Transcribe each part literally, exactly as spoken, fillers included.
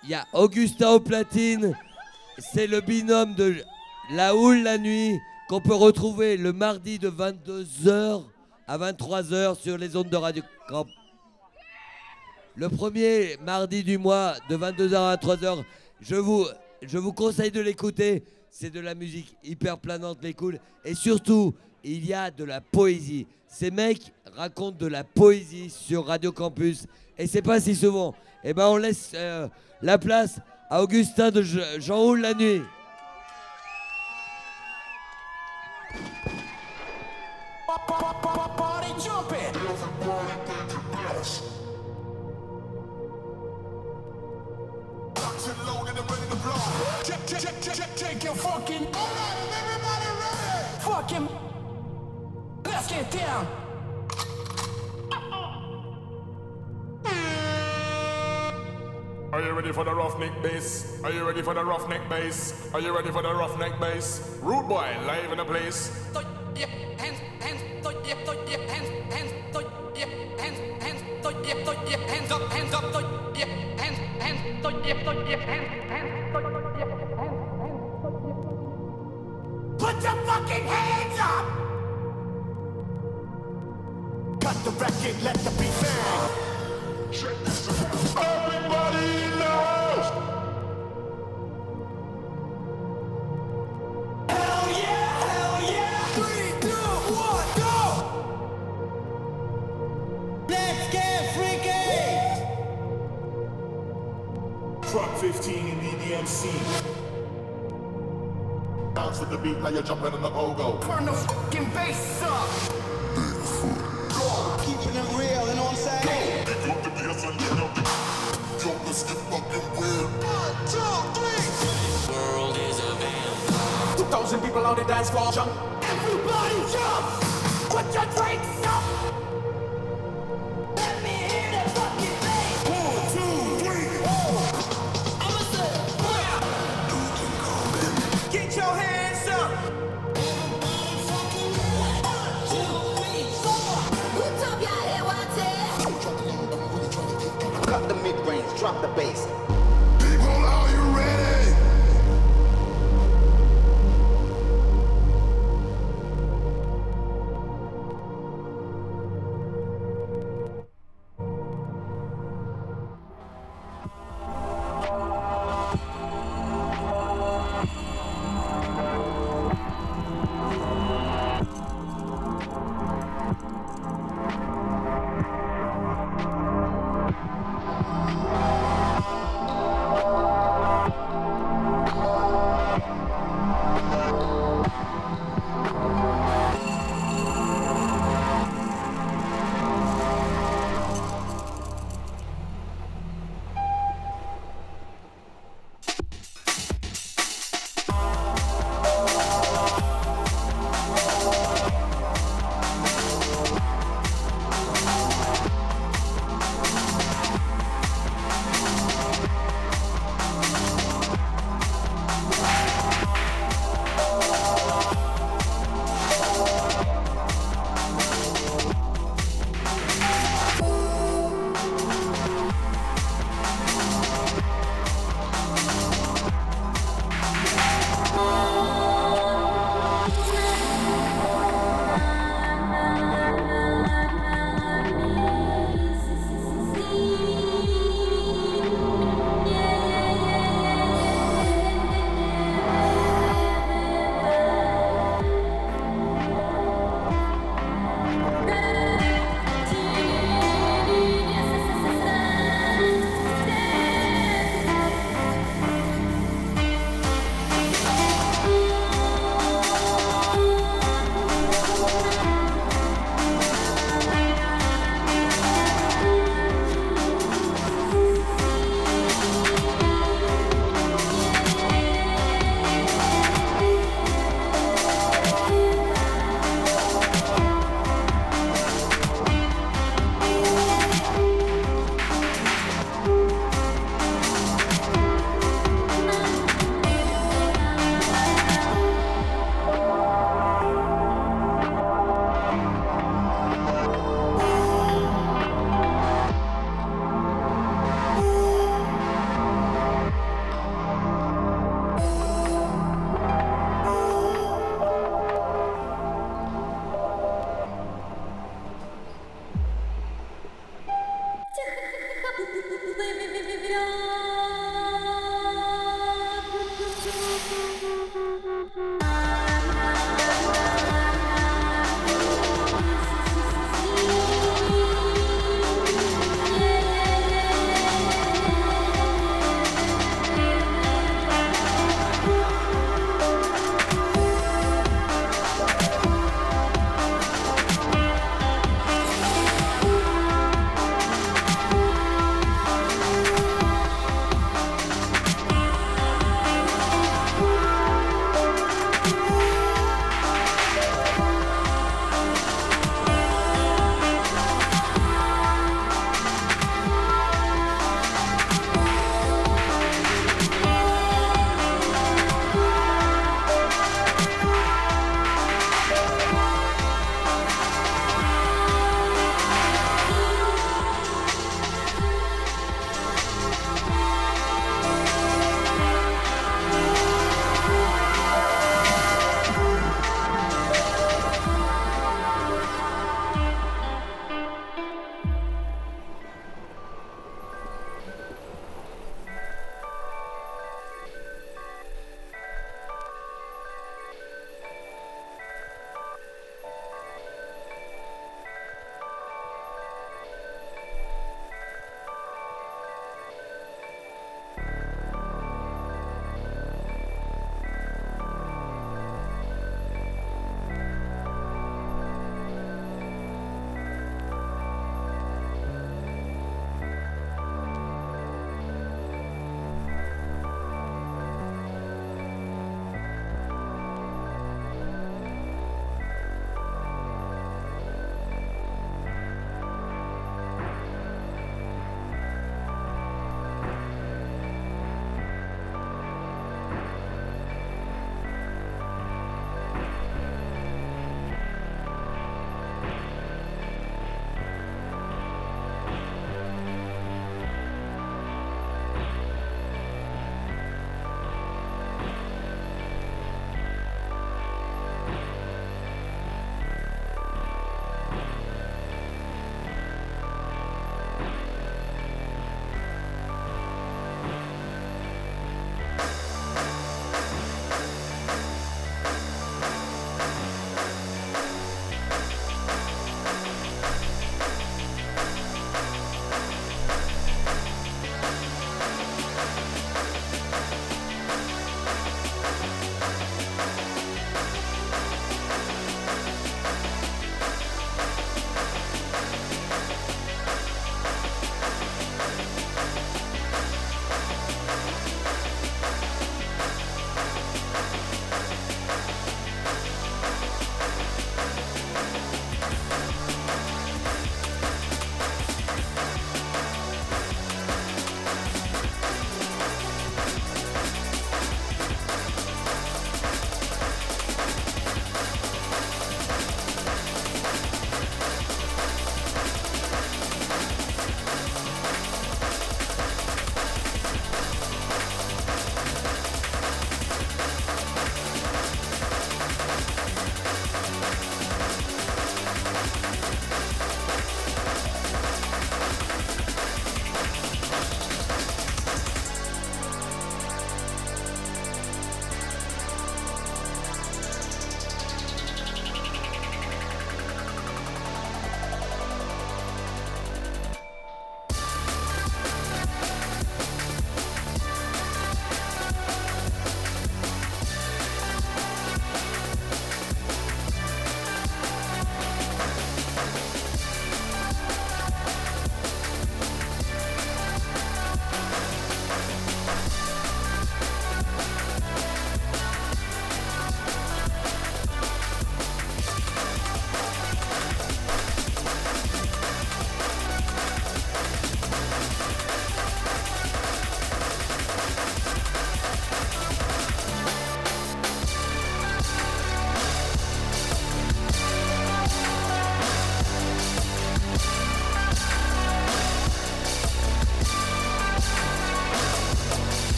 Il y a Augustin au platine, c'est le binôme de La Houle la nuit qu'on peut retrouver le mardi de vingt-deux heures à vingt-trois heures sur les ondes de Radio Campus. Le premier mardi du mois de vingt-deux heures à vingt-trois heures, je vous, je vous conseille de l'écouter. C'est de la musique hyper planante, les cool. Et surtout, il y a de la poésie. Ces mecs racontent de la poésie sur Radio Campus. Et c'est pas si souvent. Eh ben on laisse euh, la place à Augustin de Jean-Houle la nuit. Check, check, check, check, check, check your fucking. Alright, everybody ready? Fucking. Let's get down. Are you ready for the roughneck bass? Are you ready for the roughneck bass? Are you ready for the roughneck bass? Rude boy, live in the place. Throw your hands, hands, throw your, throw your hands, hands, throw your hands, hands, throw your, throw your hands up, hands up, throw your hands, hands, throw your, throw your hands, hands, throw your hands, hands, throw your. Put your fucking hands up! Cut the record, let the beat bang. Everybody knows. Hell yeah, hell yeah! Three, two, one, go! Let's get freaky! Truck fifteen in the D M C. Bounce with the beat like you're jumping on the go-go. Turn the fucking bass up! Keeping it real, you know what I'm saying? Pick up the bass and turn up the. Yo, let's get fucking weird. One, two, three! World is a band. Two thousand people on the dance floor. Jump! Everybody jump! Put your drinks up! Let me hear that fucking bass! One, two, three. I'ma say, yeah! Get your hands up! Cut the mid-range, drop the bass. People, are you ready?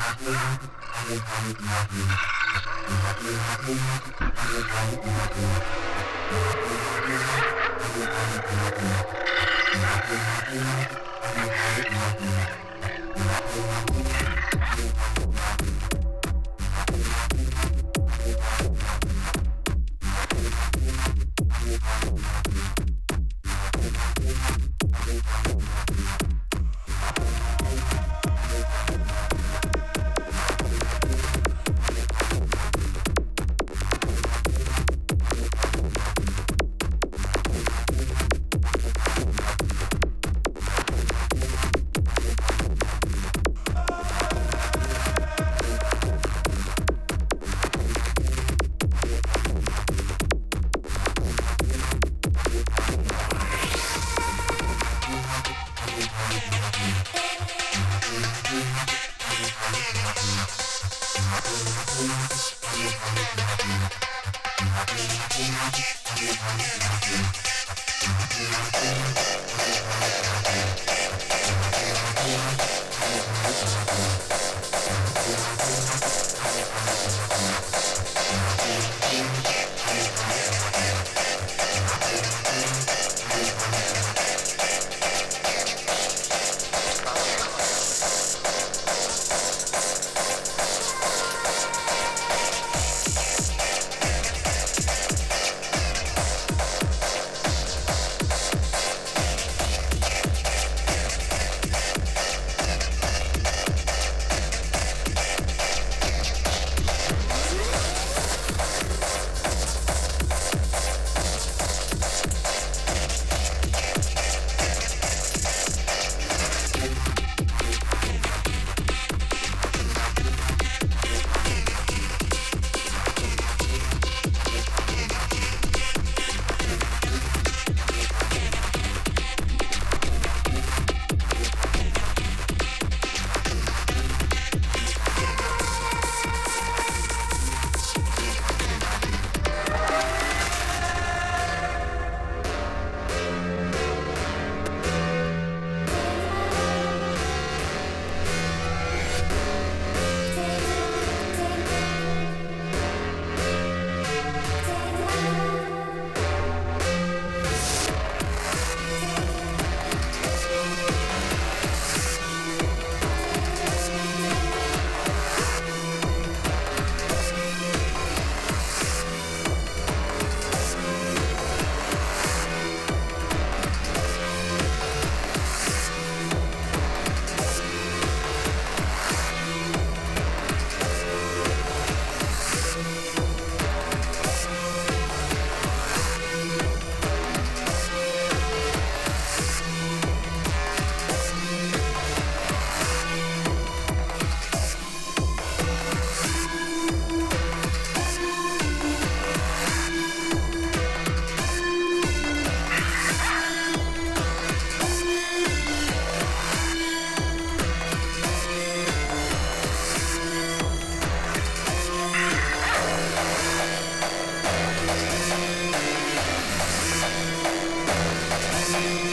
Thank